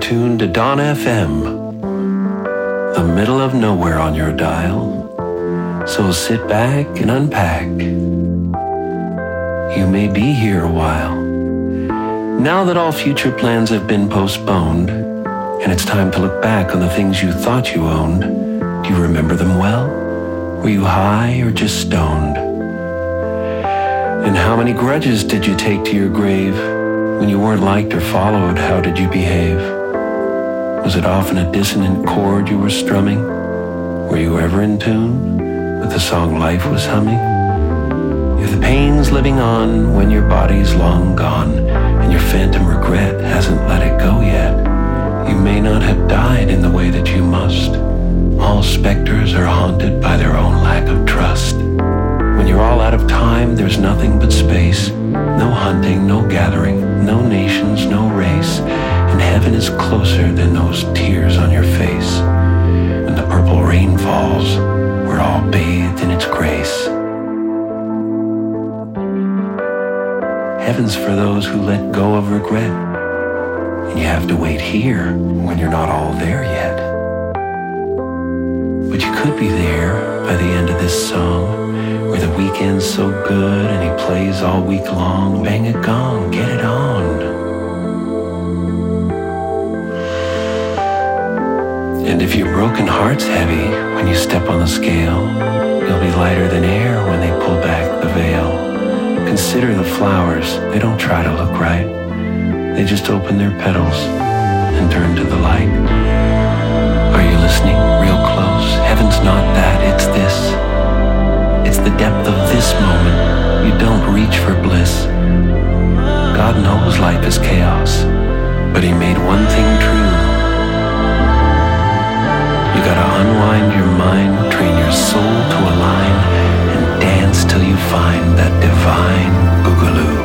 tuned to Dawn FM, the middle of nowhere on your dial. So sit back and unpack. You may be here a while. Now that all future plans have been postponed, and it's time to look back on the things you thought you owned, do you remember them well? Were you high or just stoned? And how many grudges did you take to your grave? When you weren't liked or followed, how did you behave? Was it often a dissonant chord you were strumming? Were you ever in tune with the song life was humming? If the pain's living on when your body's long gone and your phantom regret hasn't let it go yet, you may not have died in the way that you must. All specters are haunted by their own lack of trust. When you're all out of time, there's nothing but space. No hunting, no gathering, no nations, no race. And heaven is closer than those tears on your face. When the purple rain falls, we're all bathed in its grace. Heaven's for those who let go of regret. And you have to wait here when you're not all there yet. But you could be there by the end of this song, where the weekend's so good and he plays all week long. Bang a gong, get it on. And if your broken heart's heavy when you step on the scale, you'll be lighter than air when they pull back the veil. Consider the flowers, they don't try to look right. They just open their petals and turn to the light. Are you listening real close? Heaven's not that, it's this. It's the depth of this moment. You don't reach for bliss. God knows life is chaos, but he made one thing true. You gotta unwind your mind, train your soul to align, and dance till you find that divine boogaloo.